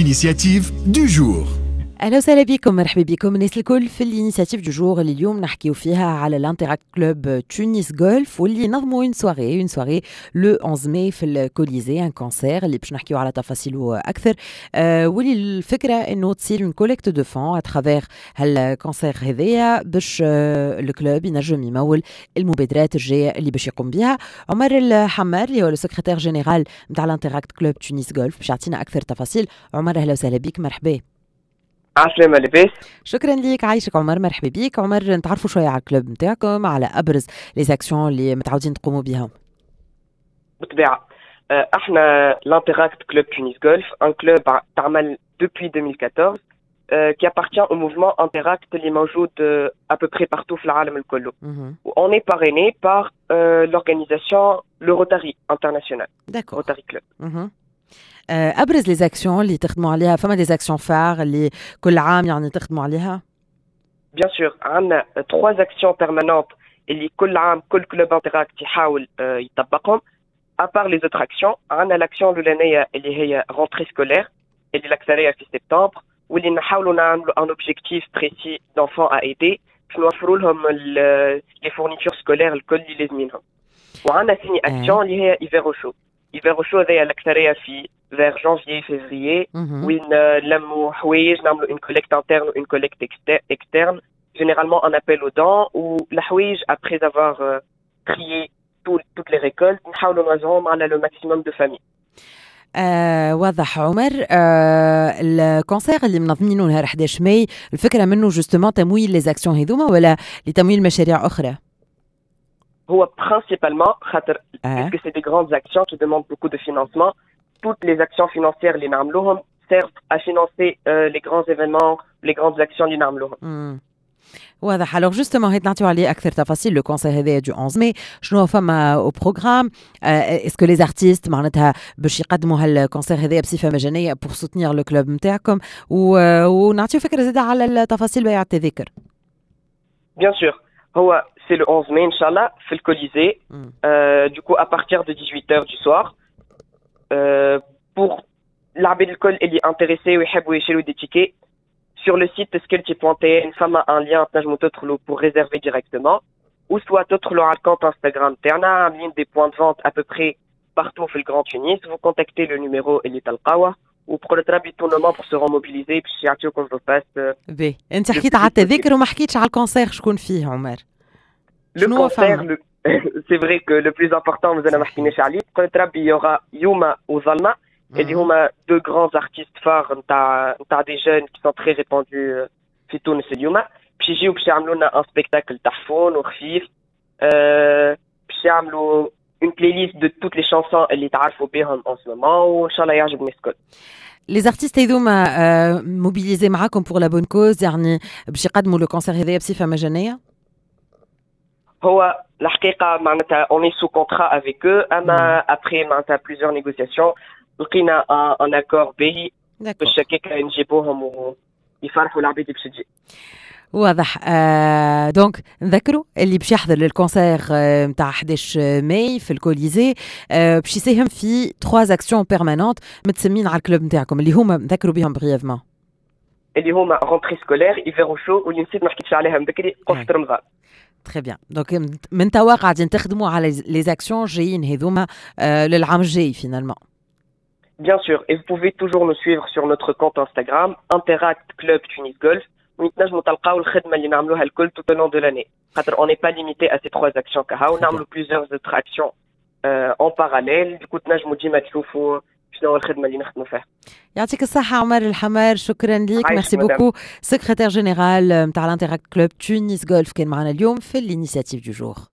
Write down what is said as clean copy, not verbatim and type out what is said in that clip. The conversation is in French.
l'initiative du jour. اهلا وسهلا بكم، مرحبا بكم الناس الكل في الانيسياتيف دو جور اللي اليوم نحكيو فيها على الانتراكت كلوب تونس غولف واللي نظموا اون سواري لو 11 ماي في الكوليزي ان كونسير اللي باش نحكيو على تفاصيله اكثر. واللي الفكره انه تصير اون كوليكت دو فون اترافير هالكونسير هذايا باش الكلوب ينجم يمول المبادرات الجايه اللي باش يقوم بها. عمر الحمار اللي هو السكرتير جينيرال نتاع الانتراكت كلوب تونس غولف باش يعطينا اكثر تفاصيل. عمر اهلا وسهلا بك، مرحبا. عسلامة لاباس. شكرا ليك، عايشك عمر، مرحبا بيك. عمر نتعرفوا شويه على الكلوب نتاعكم، على ابرز لي زاكسيون اللي متعودين تقوموا بهم. بالطبيعة احنا l'Interact Club Tunis Golf, un club تعمل depuis 2014 qui appartient au mouvement Interact اللي موجود à peu près partout في العالم الكل. On est parrainé par l'organisation le Rotary International. D'accord. Rotary Club. ابرز لي زاكسيون اللي تخدموا عليها، فما دي زاكسيون فار اللي كل عام يعني تخدموا عليها؟ Bien sûr, عندنا 3 actions permanentes اللي كل عام كل كلوب انتراكت يحاول يطبقهم. à part les autres actions عندنا l'action الأولانية اللي هي rentrée scolaire اللي الأكثرية في سبتمبر، واللي نحاولوا نعملوا un objectif précis d'enfants à aider باش نوفروا لهم les fournitures scolaires الكل اللي لازمينهم. وعندنا ثاني action اللي هي hiver au chaud. hiver au chaud هذايا الأكثرية في vers janvier février وين نلموا حوايج، نعملوا une collecte interne ou une collecte externe, généralement un appel aux dons ou الحوايج après avoir trié toutes les récoltes نحاولوا نوزعوهم على le maximum de familles. واضح عمر. الكونسير اللي منظمينه نهار 11 ماي الفكرة منه جوستومون تمويل لي زاكسيون هذوما ولا لتمويل مشاريع أخرى؟ هو principalement خاطر puisque c'est des grandes actions qui demandent beaucoup de financement, toutes les actions financières اللي نعملوهم servent à financer les grands événements, les grandes actions اللي نعملوهم. واضح. alors justement هيت نعطيو عليه أكثر تفاصيل لو كونسير هذايا دو 11 ماي، شنو فما او بروغرام؟ اسكو لي زارتيست معناتها باش يقدموا هالكونسير هذايا بصفة مجانية pour soutenir لو كلوب نتاعكم، ونعطيو فكرة زاده على التفاصيل بيع التذاكر. Bien sûr, هو c'est le 11 mai inchallah في الكوليزي. Du coup à partir de 18h du soir pour العباد الكل اللي intéressés ويحبوا يشريوا des tickets sur le site skilty.tn فما un lien تنجموا تدخلوا pour réserver directement, ou soit تدخلوا على الكونت انستغرام تاعنا عاملين des points de vente à peu près partout في الجراند تونس. vous contactez le numéro اللي تلقاوه وبقول ترابي تورنمون pour se remobiliser باش يعطيوكم فو باس. بي انت حكيت على التذاكر وما حكيتش على الكونسير شكون فيه عمر؟ Le concert, c'est vrai que le plus important, vous allez marquer Charlie. Il y aura Yuma ou Zalma, et ils ont 2 grands artistes phares, t'as des jeunes qui sont très répandus, Fitoun et Yuma. Puis j'ai un spectacle Tafon ou Khfif. Puis j'ai une playlist de toutes les chansons اللي تعرفوا بهم en ce moment, ou Inch'Allah يعجبني الكل. Les artistes هذوما mobilisés معاكم pour la bonne cause، يعني باش يقدموا لو كونسير هذايا بصفة مجانية؟ هو الحقيقة معناتها on est sous contrat avec eux, أما après معناتها plusieurs négociations لقينا un accord باهي باش هكاكا نجيبوهم ويفرحوا العباد باش تجي. واضح. دونك نذكروا اللي باش يحضر للكونسير نتاع 11 ماي في الكوليزي باش يساهم في 3 اكسيون بيرمانونت متسمين على الكلوب نتاعكم اللي هما نذكروا بهم بريفمون. اللي هما rentrée scolaire, hiver au chaud واللي نسيت ما حكيتش عليهم بكري قصة رمضان. Très bien. Donc من توا قاعدين تخدموا على les actions جايين هذوما للعام الجاي finalement. Bien sûr, et vous pouvez toujours nous suivre sur notre compte Instagram Interact Club Tunis Golf. ونتنجموا تلقاو الخدمة اللي نعملوها الكل tout au long de l'année. خاطر on n'est pas limité à ces 3 actions كها ونعملوا plusieurs autres actions en parallèle. Du coup تنجموا ديما تشوفوا شنو الخدمة اللي نخدموا فيها. يعطيك الصحة عمر الحمار، شكرا ليك، ميرسي بوكو. سكرتير جينيرال نتاع الانتراكت كلوب تونس غولف كان معنا اليوم في الانيسياتيف دو جور.